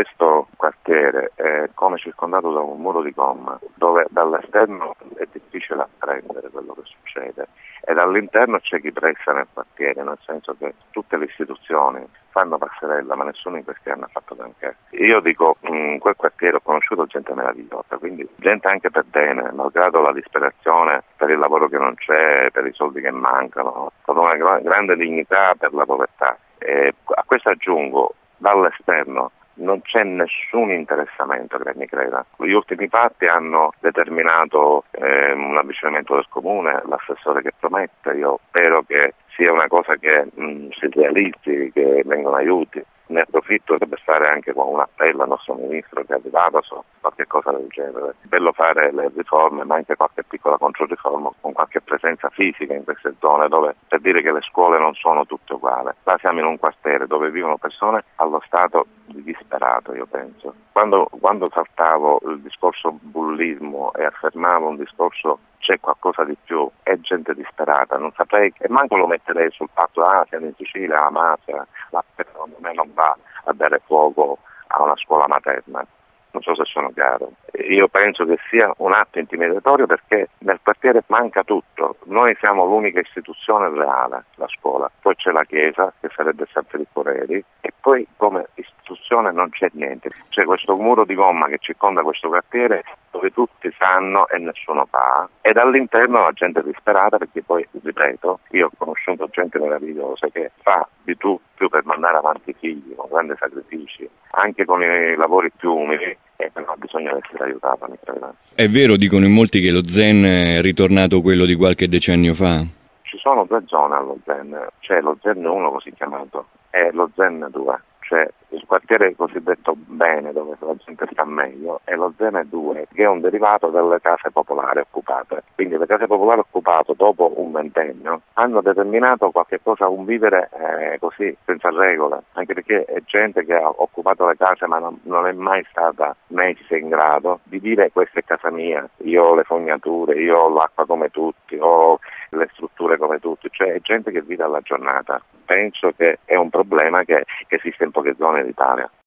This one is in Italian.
questo quartiere è come circondato da un muro di gomma, dove dall'esterno è difficile apprendere quello che succede e dall'interno c'è chi pressa nel quartiere, nel senso che tutte le istituzioni fanno passerella, ma nessuno in questi anni ha fatto granché. Io dico, in quel quartiere ho conosciuto gente meravigliosa, quindi gente anche per bene, malgrado la disperazione per il lavoro che non c'è, per i soldi che mancano, con una grande dignità per la povertà. E a questo aggiungo, dall'esterno non c'è nessun interessamento che mi creda. Gli ultimi fatti hanno determinato un avvicinamento del comune, l'assessore che promette, io spero che sia una cosa che si realizzi, che vengano aiuti. Ne approfitto per fare anche un appello al nostro ministro che è arrivato su qualche cosa del genere. È bello fare le riforme, ma anche qualche piccola controriforma con qualche presenza fisica in queste zone, dove per dire che le scuole non sono tutte uguali. Qua siamo in un quartiere dove vivono persone allo stato di disperato, io penso. Quando saltavo il discorso bullismo e affermavo un discorso c'è qualcosa di più, è gente disperata, non saprei, e manco lo metterei sul fatto siamo in Sicilia, la mafia, secondo me non va a dare fuoco a una scuola materna. Non so se sono chiaro. Io penso che sia un atto intimidatorio perché nel quartiere manca tutto. Noi siamo l'unica istituzione reale, la scuola. Poi c'è la chiesa, che sarebbe San Filippo Neri, e poi come istituzione non c'è niente. C'è questo muro di gomma che circonda questo quartiere dove tutti sanno e nessuno fa, e dall'interno la gente è disperata perché poi, ripeto, io ho conosciuto gente meravigliosa che fa di tutto per mandare avanti i figli con grandi sacrifici, anche con i lavori più umili, e però bisogna essere aiutati, mi credo. È vero, dicono in molti, che lo Zen è ritornato quello di qualche decennio fa? Ci sono due zone allo Zen, c'è lo Zen 1 così chiamato e lo Zen 2, cioè il quartiere cosiddetto bene dove la gente sta meglio, e lo Zen 2 che è un derivato delle case popolari occupate. Quindi le case popolari occupate dopo un ventennio hanno determinato qualche cosa, un vivere così senza regole, anche perché è gente che ha occupato le case ma non è mai stata messa in grado di dire questa è casa mia, io ho le fognature, io ho l'acqua come tutti, ho le strutture come tutti, cioè è gente che vive alla giornata. Penso che è un problema che esiste in poche zone d'Italia.